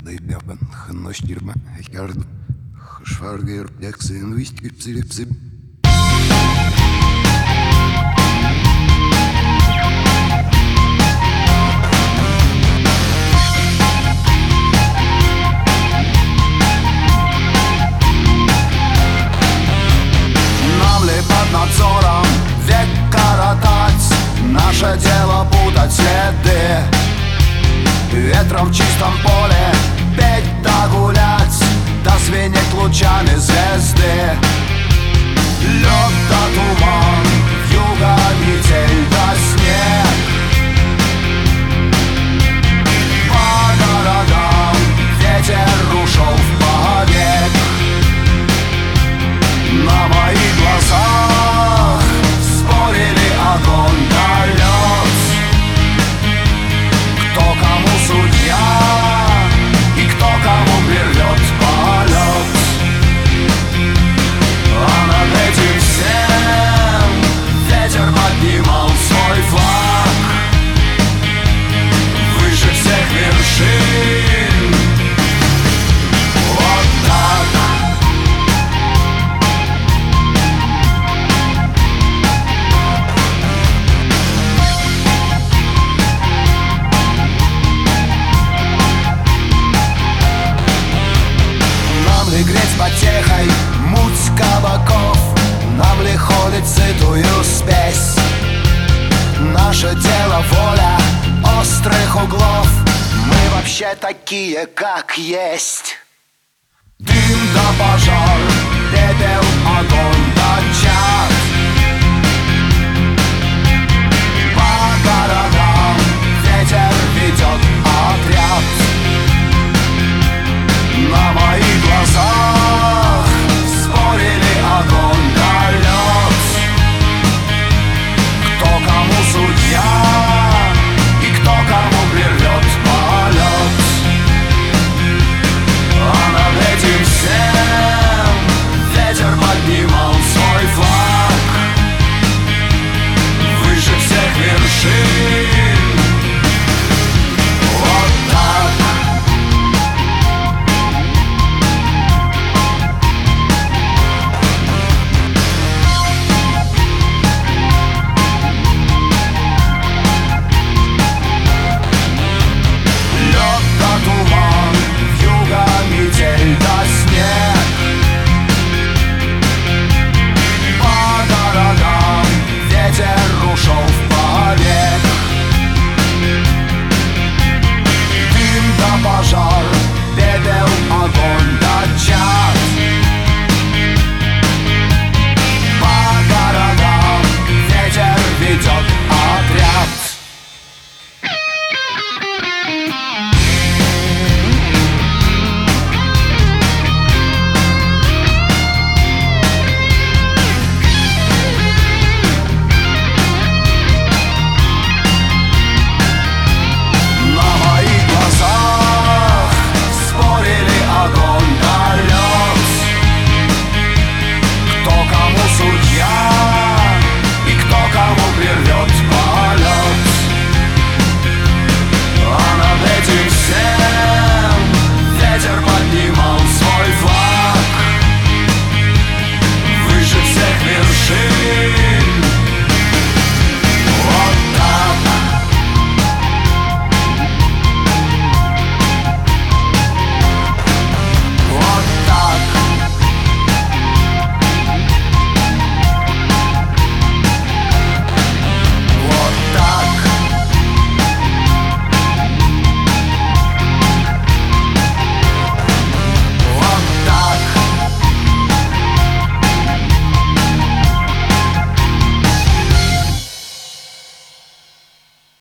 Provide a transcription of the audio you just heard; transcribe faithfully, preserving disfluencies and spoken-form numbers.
Дай пяпан, ханностирма, хярд, хшваргер, пяксин, вистипсилипсим. Нам ли под надзором век коротать, наше дело путать следы, ветром в чистом поле петь да гулять, да звенеть лучами звезды. Лед да туман, вьюга, метель да снег. По городам ветер ушел в побег. На моих глазах спорили огонь да лед. Кто кому судья и кто кому прервет полет. А над этим всем ветер поднимал свой флаг выше всех вершин. Вот так. Нам ли греть потехой муть кабаков, нам ли холить сытую спесь? Наше дело воля острых углов, мы вообще такие, как есть. Дым да пожар, пепел, огонь да чад.